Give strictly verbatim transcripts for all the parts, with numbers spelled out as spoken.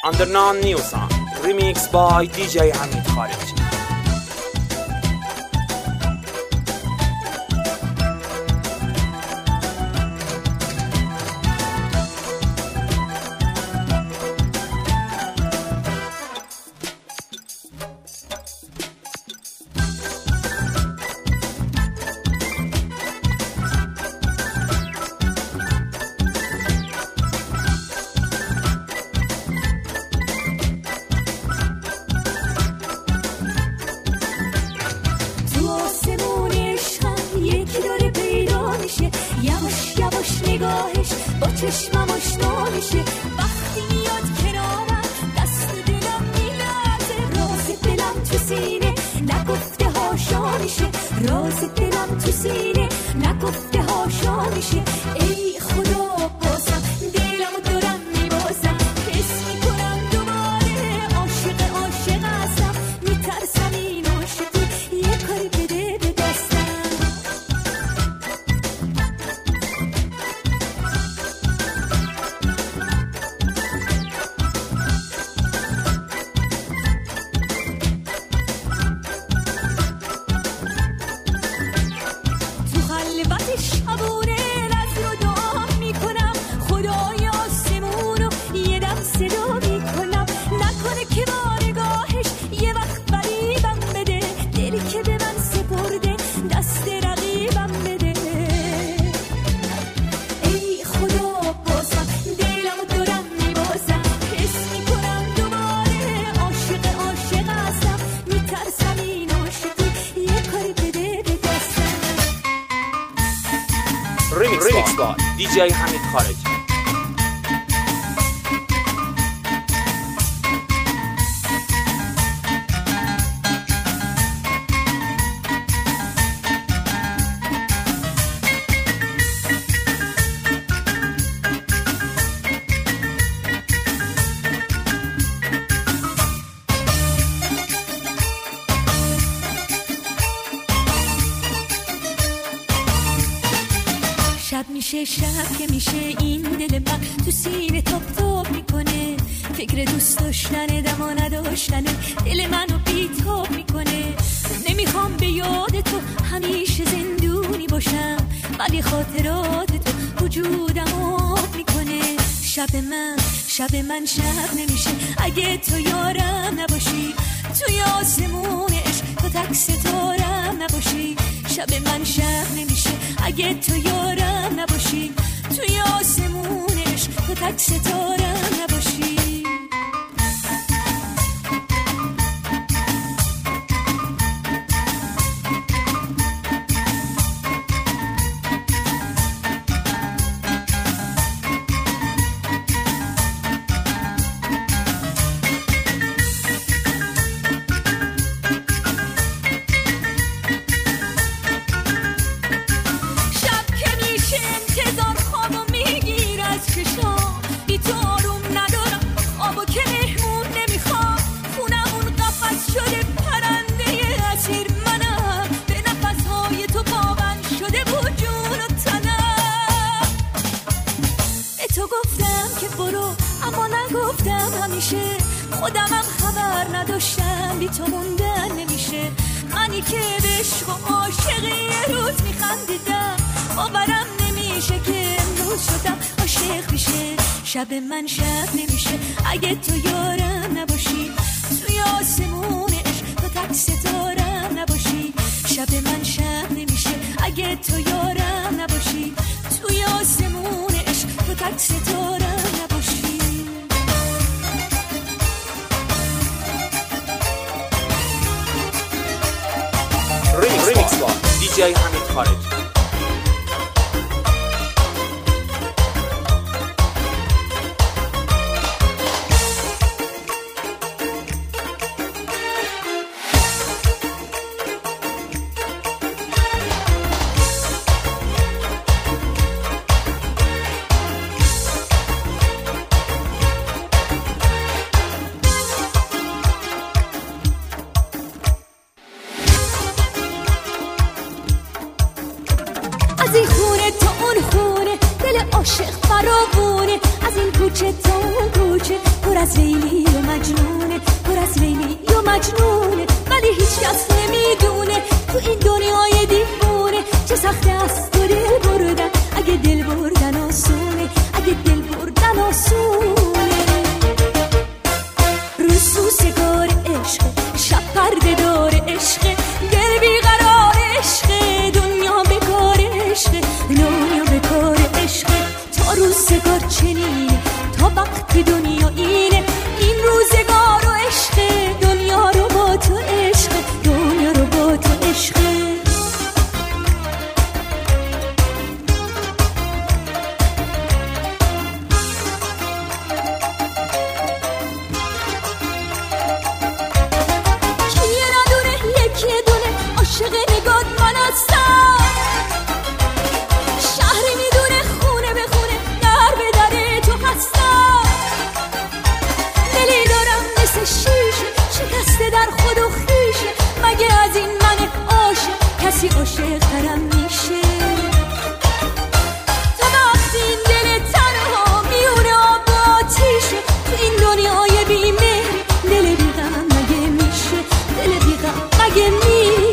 under non-new song, remixed by دی جی حمید خارجی. یواش یواش نگاهش با چشمم آشنا میشه، وقتی میاد کنارم دست دلم میلرزه، راز دلم تو سینه نگفته هاشا میشه، راز دلم تو سینه نگفته هاشا میشه. ای خدا بازم دلمو دارم میبازم، حس میکنم دوباره عاشق عاشق هستم، میترسم این عاشقی یه کاری بده به دستم. Remix by دی جی حمید خارجی. شب میشه شب که میشه این دل من تو سینه تاپ تاپ میکنه، فکر دوست داشتن دما نداشتن دل منو بیتاب میکنه. نمیخوام به یاد تو همیشه زندونی باشم، ولی خاطرات تو وجودم آب میکنه. شب من شب من شب نمیشه اگه تو یارم نباشی، توی آسمون عشق تو تک ستارم نباشی. شب من شب نمیشه اگه تو یارم نباشی، توی آسمون عشق تو تک ستارم نباشی. خودمم خبر نداشتم بی تو موندن نمیشه، منی که به عشق و عاشقی یه روز میخندیدم، باورم نمیشه که امروز شدم عاشق میشه. شب من شب نمیشه اگه تو یارم نباشی، توی آسمون عشق تو تک ستارم نباشی. شب من شب نمیشه اگه تو یارم نباشی، توی آسمون عشق تو تک ستارم نباشی. Remix by دی جی حمید خارجی. بیابونه، از این کوچه تا اون کوچه، پر از لیلی و مجنونه، پر از لیلی و مجنونه. ولی هیچ کس نمیدونه تو این دنیای دیوونه چه سخت است تو دل بردن. اگه دل بردن آسونه، اگه دل بردن آسونه. روز سوزگار عشق، شب پرده دار عشق، دل بیقرار عشق، دنیا بکار عشق، دنیا بکار عشق. تا روزگار چنینه، تا وقت دنیا اینه، این روزگار و عشق، دنیا رو با تو عشق، دنیا رو با تو عشق. عاشق نگات من هستم، شهری میدونه خونه به خونه، در به در تو هستم. دلی دارم مثل شیشه، شکسته در خود و خیشه. مگه از این من عاشق کسی عاشق ترم میشه؟ تا وقتی این دل تنها میونه آب و آتیشه، تو این دنیای بی‌مهر دل بی‌غم مگه میشه؟ دل بی‌غم مگه میشه؟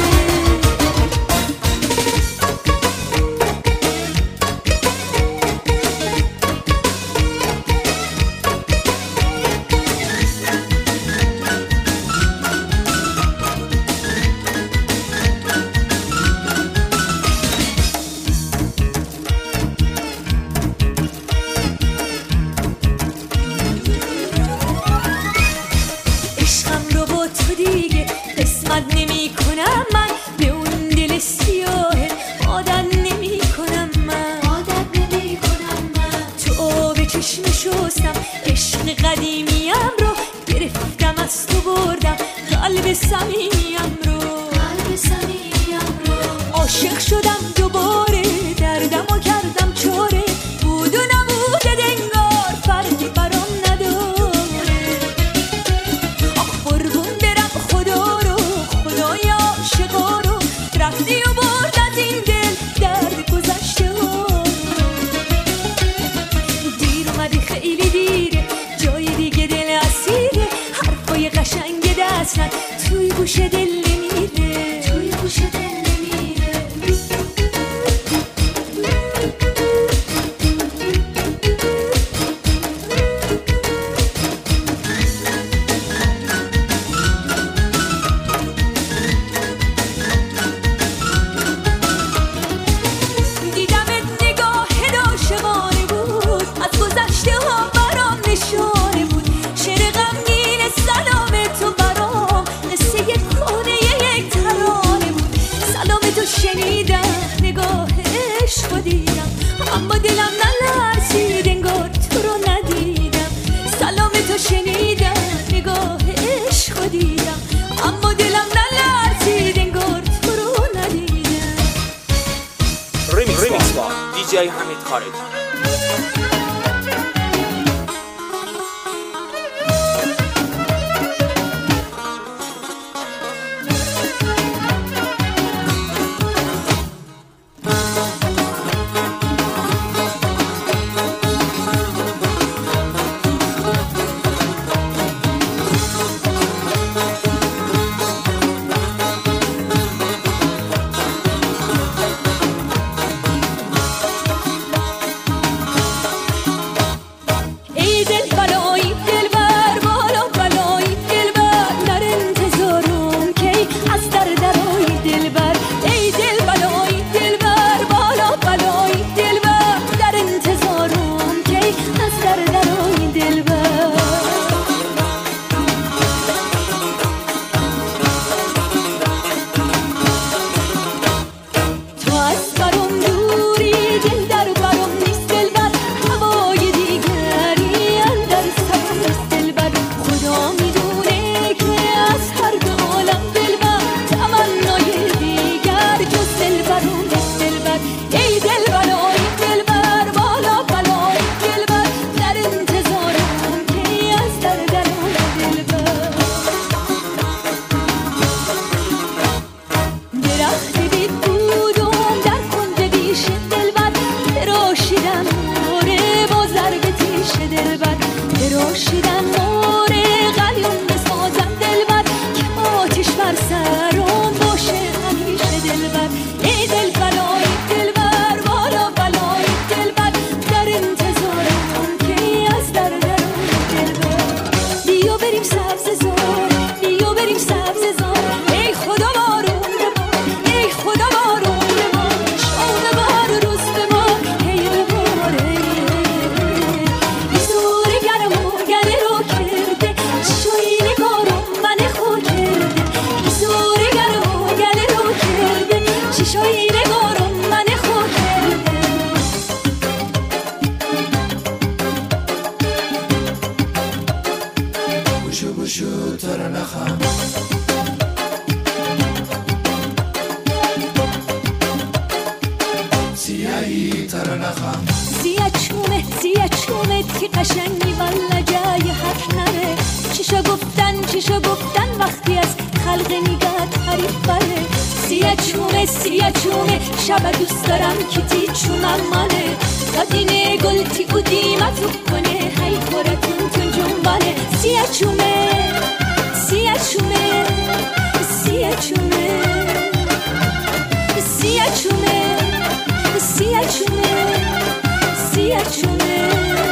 صمیمیم رو، قلب صمیمیم رو. عاشق شدم دوباره، دردم و کردم چاره، بود و نبود دنگار فرقی برام نداره. آخ قربون برم خدا رو، خدای عاشقا رو، رفتی و برد از این دل درد گذشته ها. دیر اومدی خیلی دیره، جای دیگه دل اسیره، حرفای قشنگ دستن توی گوش دل نمیره، توی گوش دل نمیره. دیدمت نگاه عاشقانه بود، از گذشته ها برام نشانه بود. شعر غمگین سلام تو برام مثل یک خونه یک ترانه بود. سلام تو شنیدم، نگاه عشق دیدم، اما دلم نلرزید انگار تو رو ندیدم. سلام تو شنیدم، نگاه عشق دیدم، اما دلم نلرزید انگار تو رو ندیدم. ریمیکس با دی جی حمید خارجی. دلبر دراشیدم مور قلیون بسازم دلبر که آتیش بر سرم باشه همیشه دلبر ای دلبر آی دلبر بالا بلای دلبر در انتظارم که از در درون دلبر بیا بریم سبز زار بیا بریم سبز زار ای خدا بارون ببار ای خدا بارون ببار شام ببار روز ببار هی ببار ای زور گرم و گره رو کرده چشوی نگارم من خو کرده ای زور گرم و گره رو کرده چشوی نگارم من خو کرده بوشو بوشو ترنخم سیاهی ترنخم سیاه چومه سیاه چومه که قشنگی والا جای حرف نره چشا گفتن چشا گفتن وقتی از خلق نگاه تعریف بره سیاه چومه سیاه چومه شب دوست دارم کیتی چونم منه دادینه گلتی و دیمتو کنه هی خورتون تون جنبانه سیاه چومه سیاه چومه سیاه چومه سیاه چومه سیاه چومه سیاه چومه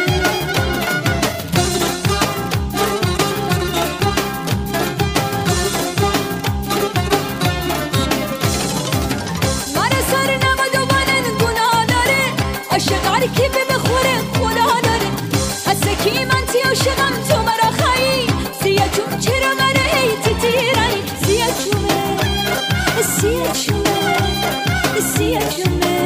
من سر نمد و من گناه داره عاشق هر کی بخوره خدا داره از کی من تی عاشقم تو مرا خایی سیاه چوم چرا منه ای تی تیرانی سیاه چومه سیاه چومه سیاه چومه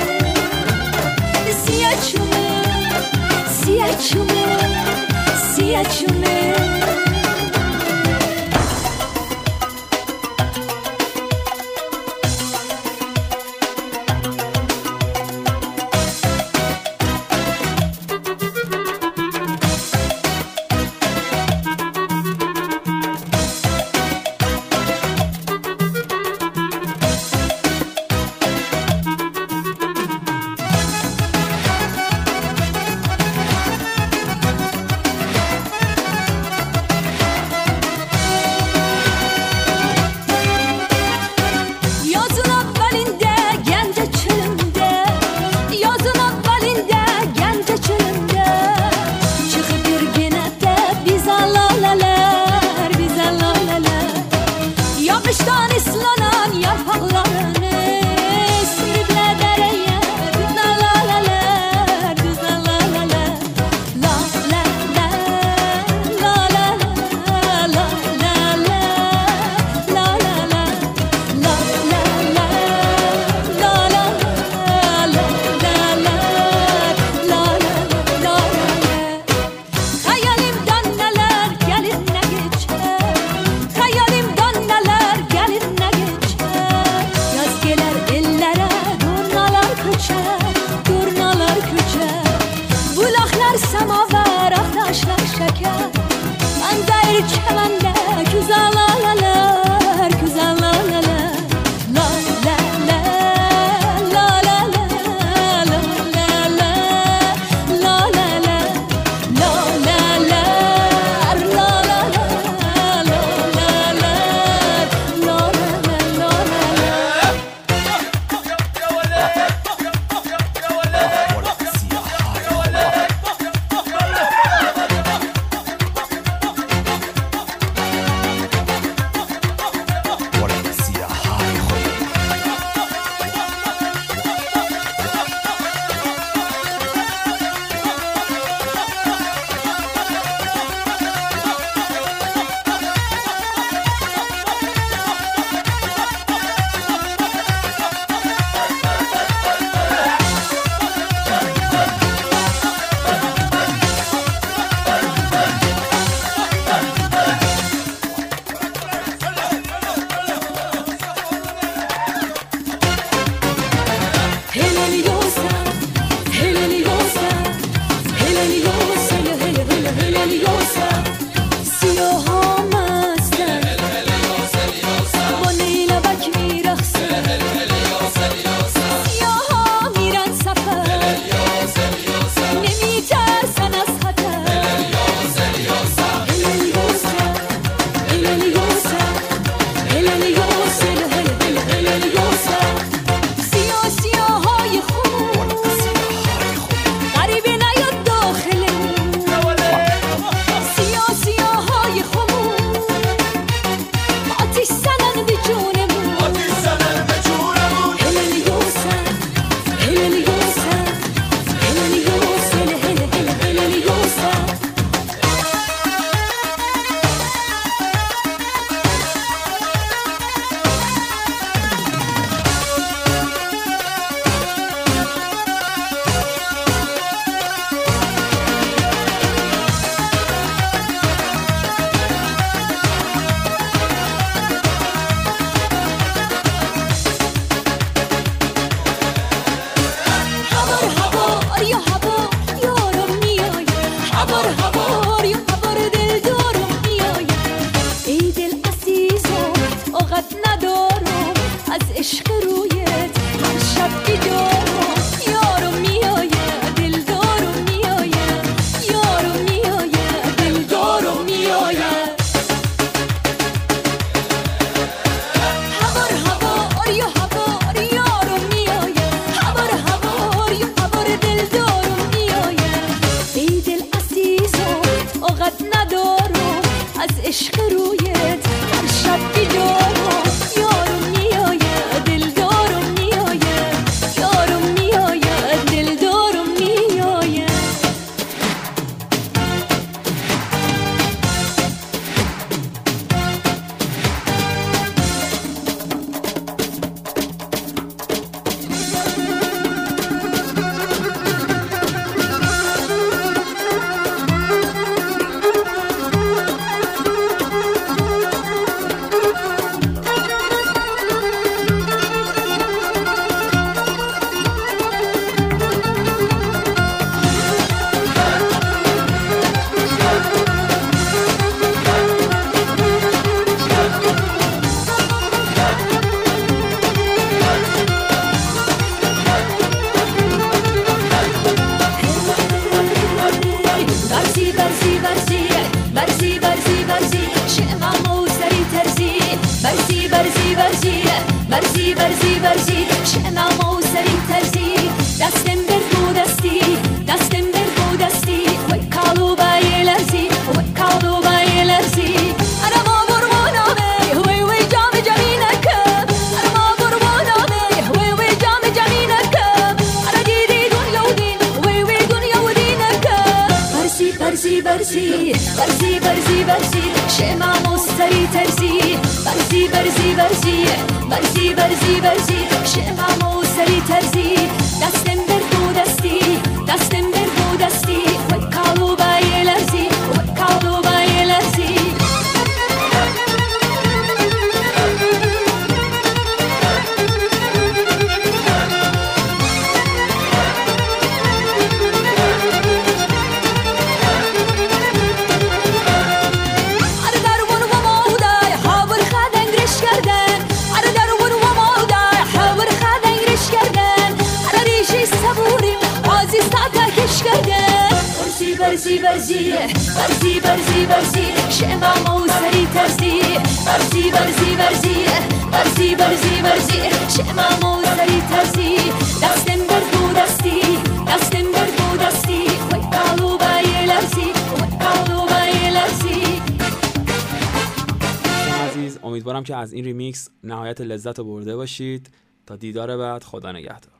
سیاه چومه سیاه چومه سیاه چومه برزی برزی برزی شمام و سری ترزی دستم بر دو دستی دستم بر دو دستی وی کالو بای لرزی وی کالو بای لرزی ارما برمانامه وی وی جام جمینکم ارما برمانامه وی وی جام جمینکم ارا دیدی دنیا و دین وی وی دنیا و دینکم برزی برزی برزی برزی برزی برزی شمام و سری ترزی برزی برزی برزی برزی برزی برزی شمام و سری ترزی دستم بر دو دستی دستم بر دو دستی وی کالو بای لرزی وی کالو بای لرزی برزی برزی برزی برزی برزی شمام و سری ترزی برزی برزی برزی برزی برزی برزی شمام و سری ترزی دستم بر دو دستی دستم بر دو دستی وی کالو بای لرزی وی کالو بای لرزی. عزیز امیدوارم که از این ریمیکس نهایت لذت رو برده باشید. تا دیدار بعد، خدا نگهدار.